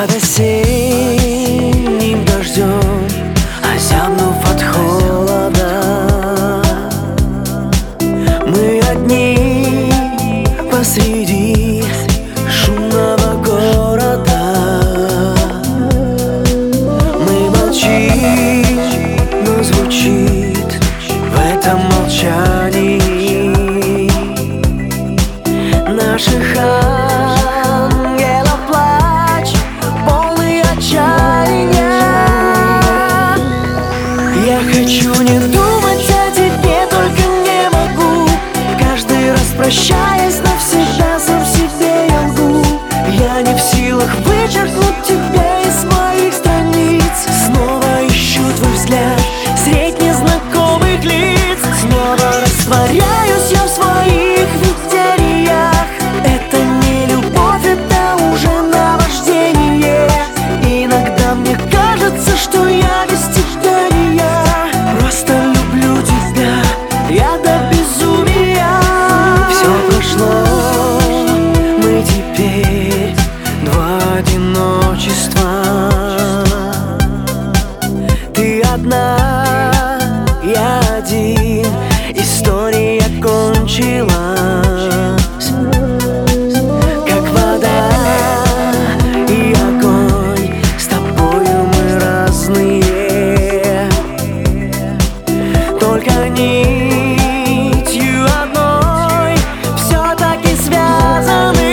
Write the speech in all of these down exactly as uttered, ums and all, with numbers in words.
Под осенним дождем, озябнув от холода, мы одни посреди шумного города. Мы молчим, но звучит в этом молчании наших ангелов плач, полный отчаяния. Я хочу не думать о тебе, только не могу. Каждый раз прощаясь навсегда, сам себе я лгу. Я не в силах вычеркнуть тебя из моих страниц. Снова ищу твой взгляд средь незнакомых лиц. Снова растворяюсь я в своих видениях. Это не любовь, это уже наваждение. Иногда мне кажется, что я без тебя не я. Просто люблю тебя, я до безумия. Все прошло, мы теперь два одиночества. Ты одна, я один, история кончилась. Как вода и огонь, с тобою мы разные. Только нитью одной все-таки связаны.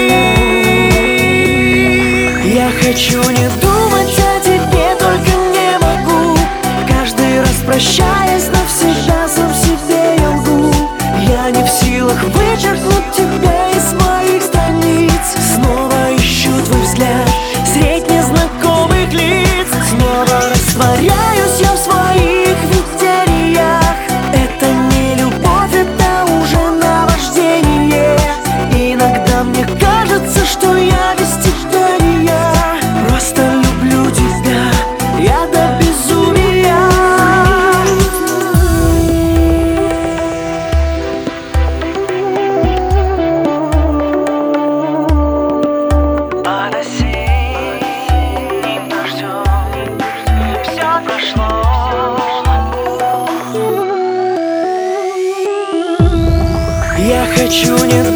Я хочу не думать о тебе, только не могу. Каждый раз прощаясь навсегда, сам себе я лгу. Я не в силах вычеркнуть тебя из моих страниц. Снова ищу твой взгляд средь незнакомых лиц. Снова растворяюсь я в своих видениях. Это не любовь, это уже наваждение. Иногда мне кажется, что я без тебя не я. Просто люблю тебя, я до безумия. Под осенним дождем все прошло. Я хочу не